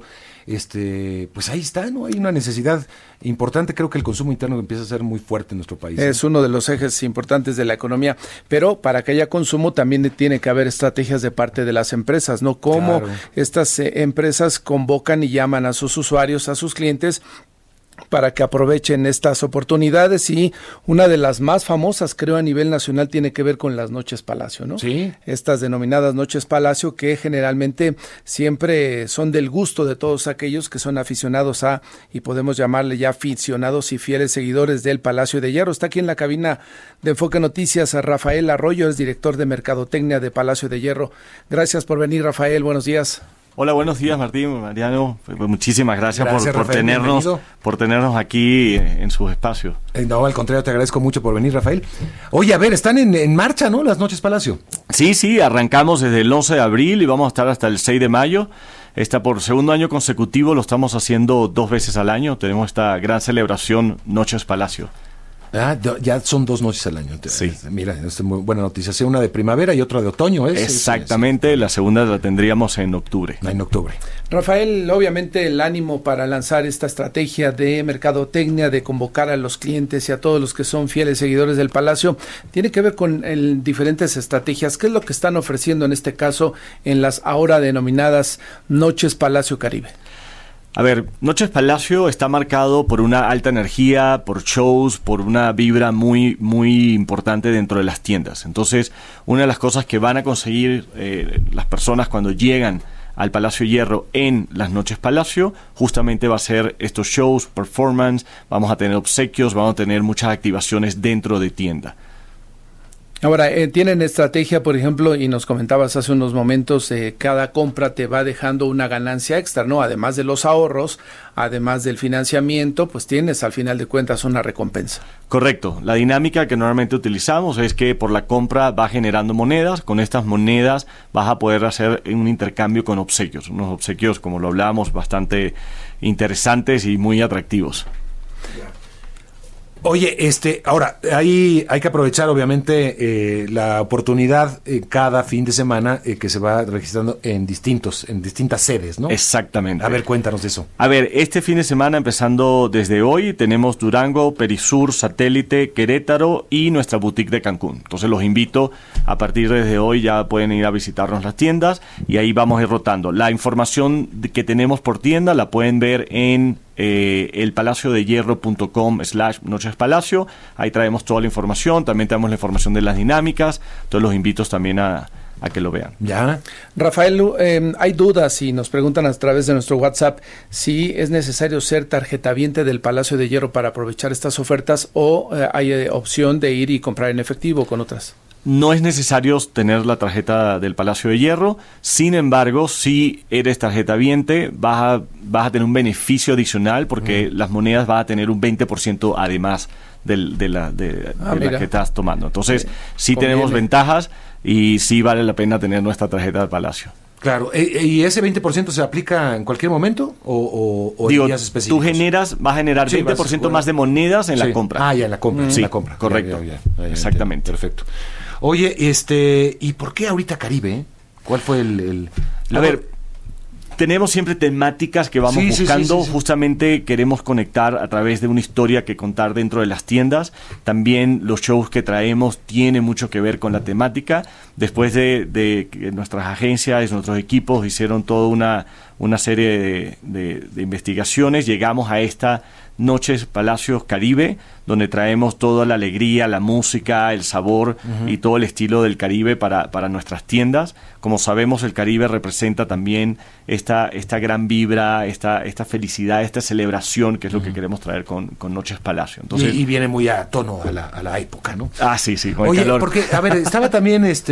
este, pues ahí está, ¿no? Hay una necesidad importante, creo que el consumo interno empieza a ser muy fuerte en nuestro país. Es ¿eh? uno de los ejes importantes de la economía, pero para que haya consumo también tiene que haber estrategias de parte de las empresas, ¿no? Cómo claro. estas eh, empresas convocan y llaman a sus usuarios, a sus clientes, para que aprovechen estas oportunidades, y una de las más famosas, creo, a nivel nacional tiene que ver con las Noches Palacio, ¿no? Sí. Estas denominadas Noches Palacio, que generalmente siempre son del gusto de todos aquellos que son aficionados a, y podemos llamarle ya aficionados y fieles seguidores del Palacio de Hierro. Está aquí en la cabina de Enfoque Noticias a Rafael Arroyo, es director de Mercadotecnia de Palacio de Hierro. Gracias por venir, Rafael, buenos días. Hola, buenos días, Martín, Mariano. Muchísimas gracias, gracias por, por Rafael, tenernos bienvenido. por tenernos aquí en sus espacios. No, al contrario, te agradezco mucho por venir, Rafael. Oye, a ver, están en, en marcha, ¿no? Las Noches Palacio. Sí, sí, arrancamos desde el once de abril y vamos a estar hasta el seis de mayo. Esta por segundo año consecutivo lo estamos haciendo dos veces al año. Tenemos esta gran celebración Noches Palacio. Ah, ya son dos noches al año. Sí. Mira, es muy buena noticia. Sí, una de primavera y otra de otoño. ¿es? Exactamente, la segunda la tendríamos en octubre. En octubre. Rafael, obviamente el ánimo para lanzar esta estrategia de mercadotecnia, de convocar a los clientes y a todos los que son fieles seguidores del Palacio, tiene que ver con el, diferentes estrategias. ¿Qué es lo que están ofreciendo en este caso en las ahora denominadas Noches Palacio Caribe? A ver, Noches Palacio está marcado por una alta energía, por shows, por una vibra muy, muy importante dentro de las tiendas. Entonces, una de las cosas que van a conseguir eh, las personas cuando llegan al Palacio Hierro en las Noches Palacio, justamente va a ser estos shows, performance, vamos a tener obsequios, vamos a tener muchas activaciones dentro de tienda. Ahora, eh, tienen estrategia, por ejemplo, y nos comentabas hace unos momentos, eh, cada compra te va dejando una ganancia extra, ¿no? Además de los ahorros, además del financiamiento, pues tienes al final de cuentas una recompensa. Correcto. La dinámica que normalmente utilizamos es que por la compra va generando monedas. Con estas monedas vas a poder hacer un intercambio con obsequios. Unos obsequios, como lo hablábamos, bastante interesantes y muy atractivos. Oye, este, ahora, hay, hay que aprovechar obviamente eh, la oportunidad eh, cada fin de semana eh, que se va registrando en distintos, en distintas sedes, ¿no? Exactamente. A ver, cuéntanos de eso. A ver, este fin de semana, empezando desde hoy, tenemos Durango, Perisur, Satélite, Querétaro y nuestra boutique de Cancún. Entonces los invito, a partir de hoy ya pueden ir a visitarnos las tiendas y ahí vamos a ir rotando. La información que tenemos por tienda la pueden ver en eh, elpalaciodehierro.com slash nochespalacio. Ahí traemos toda la información, también tenemos la información de las dinámicas, entonces los invito también a, a que lo vean. Ya. Rafael, eh, hay dudas y nos preguntan a través de nuestro WhatsApp si es necesario ser tarjetaviente del Palacio de Hierro para aprovechar estas ofertas o eh, hay eh, opción de ir y comprar en efectivo con otras. No es necesario tener la tarjeta del Palacio de Hierro, sin embargo, si eres tarjetaviente, vas a, vas a tener un beneficio adicional porque mm. las monedas van a tener un veinte por ciento además del, de, la, de, ah, de la que estás tomando. Entonces, sí, sí tenemos ventajas y sí vale la pena tener nuestra tarjeta del Palacio. Claro, ¿y ese veinte por ciento se aplica en cualquier momento o, o, o Digo, en días específicos? Tú generas, vas a generar sí, veinte por ciento más de monedas en sí. la compra. Ah, ya en la compra. Mm. En sí, la compra. correcto. Ya, ya, ya, ya, exactamente. Perfecto. Oye, este, ¿y por qué ahorita Caribe? ¿Cuál fue el...? el... A ver, tenemos siempre temáticas que vamos sí, buscando, sí, sí, sí, sí. Justamente queremos conectar a través de una historia que contar dentro de las tiendas. También los shows que traemos tienen mucho que ver con la temática. Después de, de que nuestras agencias, nuestros equipos hicieron toda una, una serie de, de, de investigaciones, llegamos a esta Noches Palacios Caribe, donde traemos toda la alegría, la música, el sabor uh-huh. y todo el estilo del Caribe para, para nuestras tiendas. Como sabemos, el Caribe representa también esta, esta gran vibra, esta, esta felicidad, esta celebración, que es lo uh-huh. que queremos traer con, con Noches Palacio. Entonces, y, y viene muy a tono a la, a la época, ¿no? Ah, sí, sí, con Oye, el calor. Porque, a ver, estaba también, este,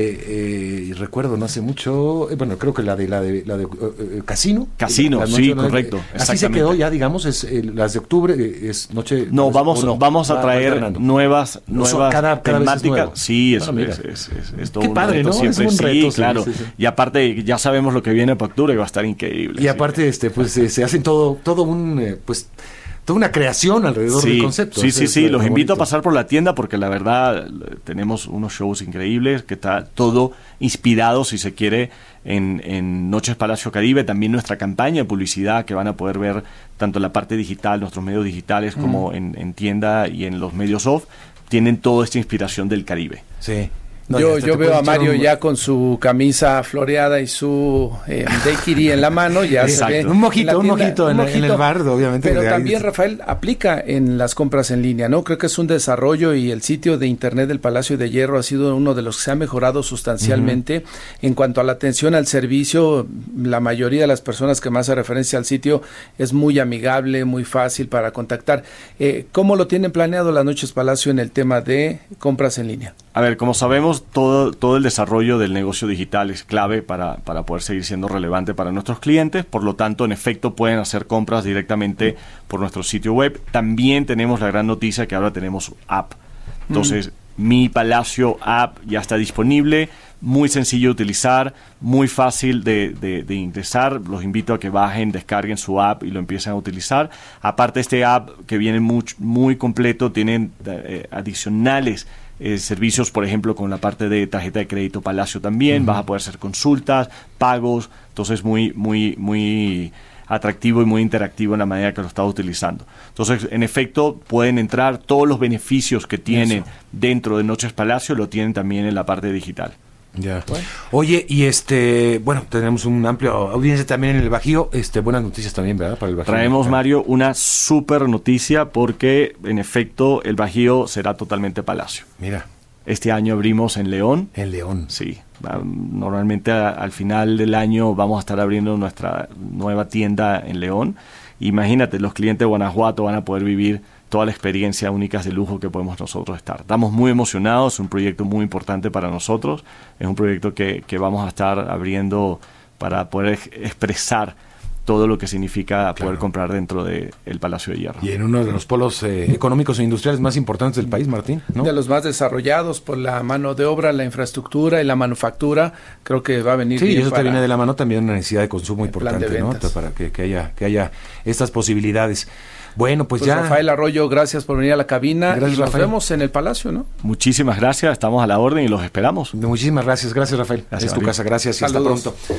eh, recuerdo, no hace mucho, eh, bueno, creo que la de, la de, la de uh, Casino. Casino, la sí, noche, correcto. Eh, así se quedó ya, digamos, es eh, las de octubre, eh, es noche... No, vamos, no, vamos a traer va, va nuevas, nuevas cada, cada temáticas. Es sí, es, ah, es, es, es, es todo Qué un padre, reto ¿no? siempre. Es un reto, sí, claro. Sí, sí, sí. Y aparte, ya sabemos lo que viene para octubre y va a estar increíble. Y sí. aparte, este, pues eh, se hacen todo, todo un, eh, pues, toda una creación alrededor sí, del concepto. Sí, es, sí, es, sí. es Los bonito. invito a pasar por la tienda porque la verdad tenemos unos shows increíbles que está todo inspirado, si se quiere, en, en Noches Palacio Caribe. También nuestra campaña de publicidad que van a poder ver tanto en la parte digital, nuestros medios digitales, mm. como en, en tienda y en los medios off, tienen toda esta inspiración del Caribe. Sí. No, yo yo veo a Mario un... ya con su camisa floreada y su eh, daiquiri en la mano, ya Exacto. se ve un mojito, un mojito, en, un mojito en el bar, obviamente. Pero también, Rafael, aplica en las compras en línea, ¿no? Creo que es un desarrollo y el sitio de internet del Palacio de Hierro ha sido uno de los que se ha mejorado sustancialmente. Uh-huh. En cuanto a la atención al servicio, la mayoría de las personas que más hace referencia al sitio es muy amigable, muy fácil para contactar. Eh, ¿Cómo lo tienen planeado las Noches Palacio en el tema de compras en línea? A ver, como sabemos, todo, todo el desarrollo del negocio digital es clave para, para poder seguir siendo relevante para nuestros clientes. Por lo tanto, en efecto, pueden hacer compras directamente por nuestro sitio web. También tenemos la gran noticia que ahora tenemos app. Entonces, mm. Mi Palacio app ya está disponible. Muy sencillo de utilizar, muy fácil de, de, de ingresar. Los invito a que bajen, descarguen su app y lo empiecen a utilizar. Aparte, este app que viene muy, muy completo, tienen eh, adicionales Eh, servicios, por ejemplo, con la parte de tarjeta de crédito Palacio también. Uh-huh. Vas a poder hacer consultas, pagos. Entonces, muy, muy, muy atractivo y muy interactivo en la manera que lo estás utilizando. Entonces, en efecto, pueden entrar todos los beneficios que tienen Eso. dentro de Noches Palacio, lo tienen también en la parte digital. Ya. Bueno. Oye, y este, bueno, tenemos una amplia audiencia también en el Bajío, este, buenas noticias también, ¿verdad? Para el Bajío. Traemos, Mario, una súper noticia porque, en efecto, el Bajío será totalmente Palacio. Mira. Este año abrimos en León. En León. Sí. Normalmente a, al final del año vamos a estar abriendo nuestra nueva tienda en León. Imagínate, los clientes de Guanajuato van a poder vivir toda la experiencia única de lujo que podemos nosotros estar. Estamos muy emocionados, es un proyecto muy importante para nosotros, es un proyecto que, que vamos a estar abriendo para poder expresar todo lo que significa claro. poder comprar dentro del de Palacio de Hierro. Y en uno de los polos eh, económicos e industriales más importantes del país, Martín, ¿no? De los más desarrollados por la mano de obra, la infraestructura y la manufactura, creo que va a venir sí, bien. Sí, eso para te viene de la mano también una necesidad de consumo importante, ¿no? Para que, que haya que haya estas posibilidades. Bueno, pues, pues ya. Rafael Arroyo, gracias por venir a la cabina. Gracias, y nos Rafael. vemos en el Palacio, ¿no? Muchísimas gracias, estamos a la orden y los esperamos. Muchísimas gracias, gracias, Rafael. Gracias, es tu Mario. casa, gracias y Saludos. hasta pronto.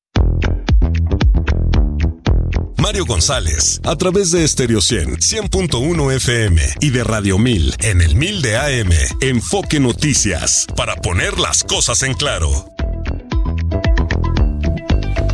Mario González, a través de Estéreo cien, cien punto uno F M y de Radio mil en el mil de A M. Enfoque Noticias, para poner las cosas en claro.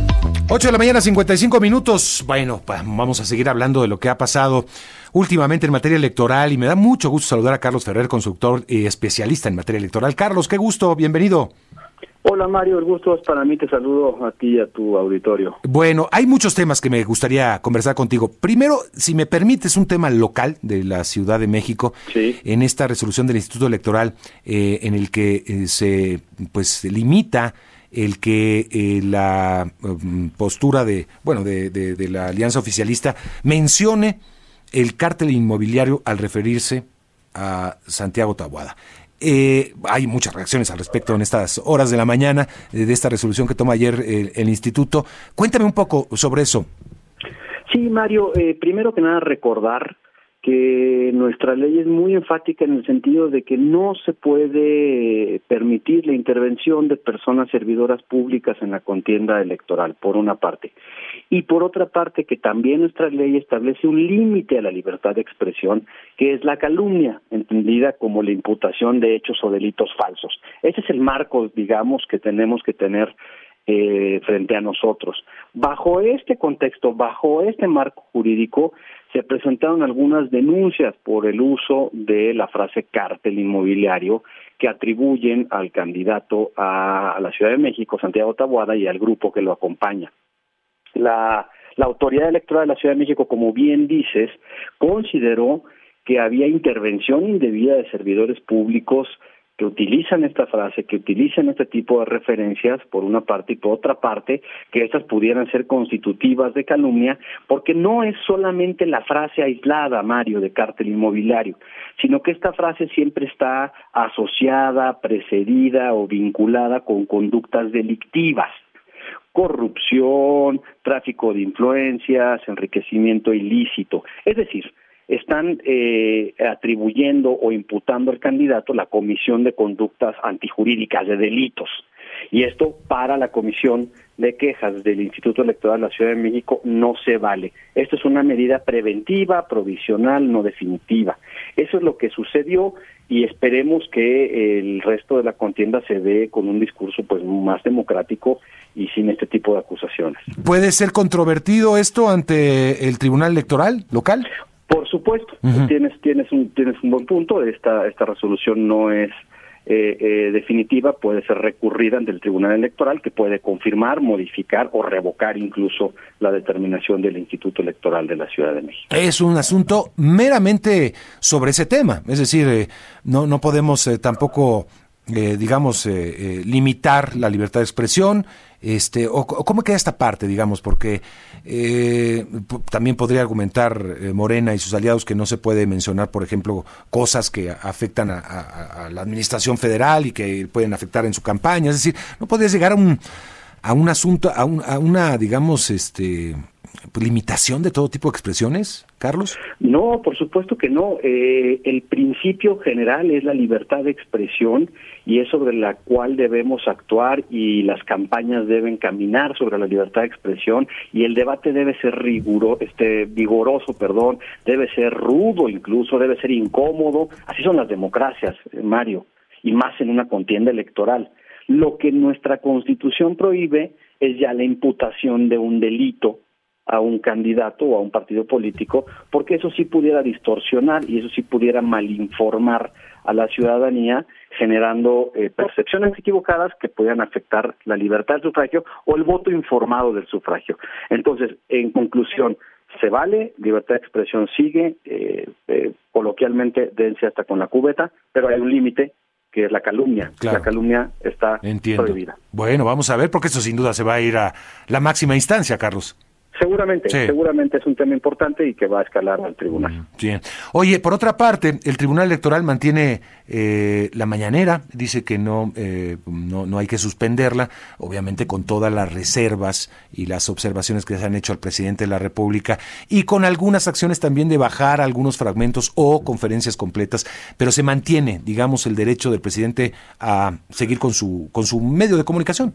ocho de la mañana, cincuenta y cinco minutos. Bueno, vamos a seguir hablando de lo que ha pasado últimamente en materia electoral y me da mucho gusto saludar a Carlos Ferrer, consultor y especialista en materia electoral. Carlos, qué gusto, bienvenido. Hola Mario, el gusto es para mí, te saludo a ti y a tu auditorio. Bueno, hay muchos temas que me gustaría conversar contigo. Primero, si me permites, un tema local de la Ciudad de México, sí. En esta resolución del Instituto Electoral eh, en el que eh, se pues limita el que eh, la um, postura de, bueno, de, de, de la alianza oficialista mencione el cártel inmobiliario al referirse a Santiago Taboada. Eh, hay muchas reacciones al respecto en estas horas de la mañana eh, de esta resolución que toma ayer el, el Instituto. Cuéntame un poco sobre eso. Sí, Mario, eh, primero que nada recordar que nuestra ley es muy enfática en el sentido de que no se puede permitir la intervención de personas servidoras públicas en la contienda electoral, por una parte. Y por otra parte, que también nuestra ley establece un límite a la libertad de expresión, que es la calumnia, entendida como la imputación de hechos o delitos falsos. Ese es el marco, digamos, que tenemos que tener eh, frente a nosotros. Bajo este contexto, bajo este marco jurídico, se presentaron algunas denuncias por el uso de la frase cártel inmobiliario que atribuyen al candidato a la Ciudad de México, Santiago Taboada, y al grupo que lo acompaña. La, la autoridad electoral de la Ciudad de México, como bien dices, consideró que había intervención indebida de servidores públicos que utilizan esta frase, que utilizan este tipo de referencias, por una parte, y por otra parte, que estas pudieran ser constitutivas de calumnia, porque no es solamente la frase aislada, Mario, de cártel inmobiliario, sino que esta frase siempre está asociada, precedida o vinculada con conductas delictivas. Corrupción, tráfico de influencias, enriquecimiento ilícito. Es decir, están eh, atribuyendo o imputando al candidato la comisión de conductas antijurídicas, de delitos. Y esto para la Comisión de Quejas del Instituto Electoral de la Ciudad de México no se vale. Esto es una medida preventiva, provisional, no definitiva. Eso es lo que sucedió y esperemos que el resto de la contienda se dé con un discurso pues más democrático y sin este tipo de acusaciones. ¿Puede ser controvertido esto ante el Tribunal Electoral local? Por supuesto, uh-huh. tienes tienes un tienes un buen punto. Esta esta resolución no es eh, eh, definitiva, puede ser recurrida ante el Tribunal Electoral, que puede confirmar, modificar o revocar incluso la determinación del Instituto Electoral de la Ciudad de México. Es un asunto meramente sobre ese tema, es decir, eh, no no podemos eh, tampoco eh, digamos eh, eh, limitar la libertad de expresión. Este, o, o cómo queda esta parte, digamos, porque eh, p- también podría argumentar eh, Morena y sus aliados que no se puede mencionar, por ejemplo, cosas que afectan a, a, a la administración federal y que pueden afectar en su campaña. Es decir, no podrías llegar a un a un asunto, a, un, a una, digamos, este limitación de todo tipo de expresiones, Carlos. No, por supuesto que no. Eh, el principio general es la libertad de expresión y es sobre la cual debemos actuar y las campañas deben caminar sobre la libertad de expresión y el debate debe ser riguro, este vigoroso, perdón, debe ser rudo, incluso debe ser incómodo. Así son las democracias, Mario, y más en una contienda electoral. Lo que nuestra Constitución prohíbe es ya la imputación de un delito a un candidato o a un partido político, porque eso sí pudiera distorsionar y eso sí pudiera malinformar a la ciudadanía, generando eh, percepciones equivocadas que puedan afectar la libertad del sufragio o el voto informado del sufragio. Entonces, en conclusión, se vale, libertad de expresión sigue, eh, eh, coloquialmente dense hasta con la cubeta, pero hay un límite, que es la calumnia. Claro. La calumnia está Entiendo. prohibida. Bueno, vamos a ver, porque esto sin duda se va a ir a la máxima instancia, Carlos. Seguramente, sí. seguramente es un tema importante y que va a escalar al tribunal. Bien. Oye, por otra parte, el Tribunal Electoral mantiene eh, la mañanera, dice que no, eh, no no hay que suspenderla, obviamente con todas las reservas y las observaciones que se han hecho al presidente de la República y con algunas acciones también de bajar algunos fragmentos o conferencias completas, pero se mantiene, digamos, el derecho del presidente a seguir con su con su medio de comunicación.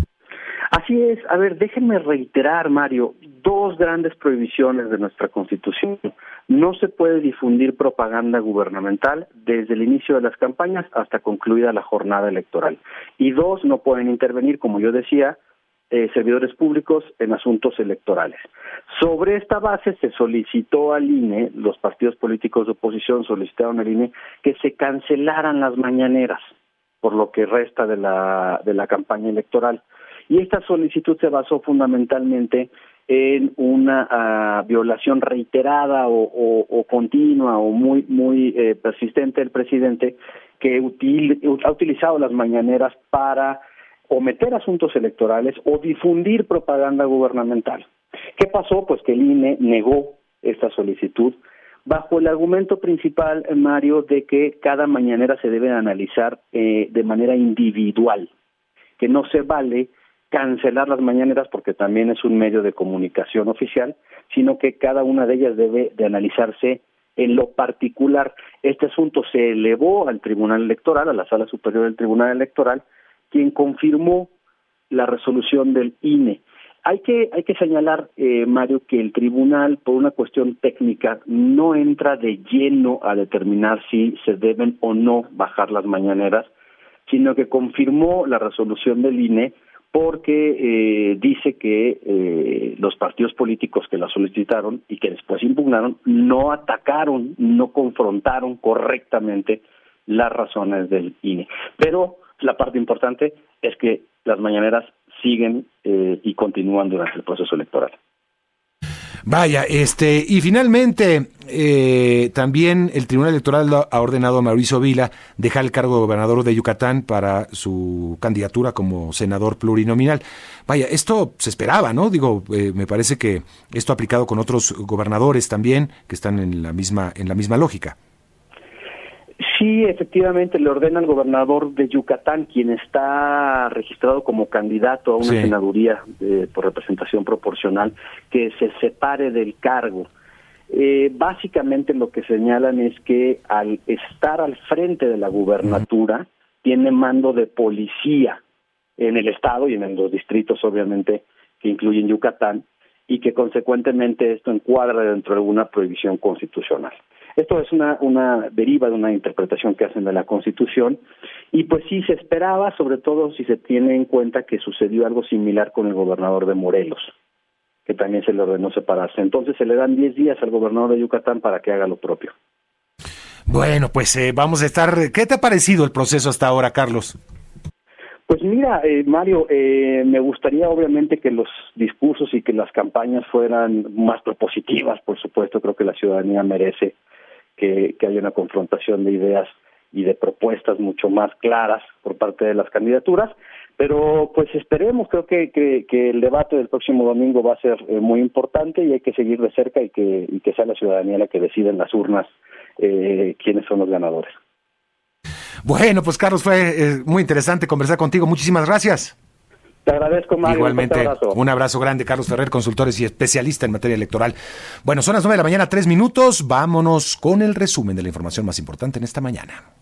Así es. A ver, déjenme reiterar, Mario, dos grandes prohibiciones de nuestra Constitución. No se puede difundir propaganda gubernamental desde el inicio de las campañas hasta concluida la jornada electoral. Y dos, no pueden intervenir, como yo decía, eh, servidores públicos en asuntos electorales. Sobre esta base se solicitó al I N E, los partidos políticos de oposición solicitaron al I N E que se cancelaran las mañaneras por lo que resta de la de la campaña electoral. Y esta solicitud se basó fundamentalmente en una uh, violación reiterada o, o, o continua o muy muy eh, persistente del presidente, que util, ha utilizado las mañaneras para ometer asuntos electorales o difundir propaganda gubernamental. ¿Qué pasó? Pues que el I N E negó esta solicitud bajo el argumento principal, Mario, de que cada mañanera se debe analizar eh, de manera individual, que no se vale cancelar las mañaneras porque también es un medio de comunicación oficial, sino que cada una de ellas debe de analizarse en lo particular. Este asunto se elevó al Tribunal Electoral, a la Sala Superior del Tribunal Electoral, quien confirmó la resolución del I N E. Hay que hay que señalar, eh, Mario, que el tribunal, por una cuestión técnica, no entra de lleno a determinar si se deben o no bajar las mañaneras, sino que confirmó la resolución del I N E porque eh, dice que eh, los partidos políticos que la solicitaron y que después impugnaron no atacaron, no confrontaron correctamente las razones del I N E. Pero la parte importante es que las mañaneras siguen eh, y continúan durante el proceso electoral. Vaya, este, y finalmente eh, también el Tribunal Electoral ha ordenado a Mauricio Vila dejar el cargo de gobernador de Yucatán para su candidatura como senador plurinominal. Vaya, esto se esperaba, ¿no? Digo, eh, me parece que esto aplicado con otros gobernadores también que están en la misma en la misma lógica. Sí, efectivamente, le ordena al gobernador de Yucatán, quien está registrado como candidato a una sí. senaduría eh, por representación proporcional, que se separe del cargo. Eh, básicamente lo que señalan es que al estar al frente de la gubernatura, uh-huh. tiene mando de policía en el estado y en los distritos, obviamente, que incluyen Yucatán, y que consecuentemente esto encuadra dentro de alguna prohibición constitucional. Esto es una, una deriva de una interpretación que hacen de la Constitución y pues sí se esperaba, sobre todo si se tiene en cuenta que sucedió algo similar con el gobernador de Morelos, que también se le ordenó separarse. Entonces se le dan diez días al gobernador de Yucatán para que haga lo propio. Bueno, pues eh, vamos a estar... ¿Qué te ha parecido el proceso hasta ahora, Carlos? Pues mira, eh, Mario, eh, me gustaría obviamente que los discursos y que las campañas fueran más propositivas, por supuesto. Creo que la ciudadanía merece que, que haya una confrontación de ideas y de propuestas mucho más claras por parte de las candidaturas, pero pues esperemos, creo que, que, que el debate del próximo domingo va a ser eh, muy importante y hay que seguir de cerca y que, y que sea la ciudadanía la que decida en las urnas eh, quiénes son los ganadores. Bueno, pues Carlos, fue eh, muy interesante conversar contigo. Muchísimas gracias. Te agradezco, Mario. Igualmente, un abrazo. un abrazo grande, Carlos Ferrer, consultores y especialista en materia electoral. Bueno, son las nueve de la mañana, tres minutos. Vámonos con el resumen de la información más importante en esta mañana.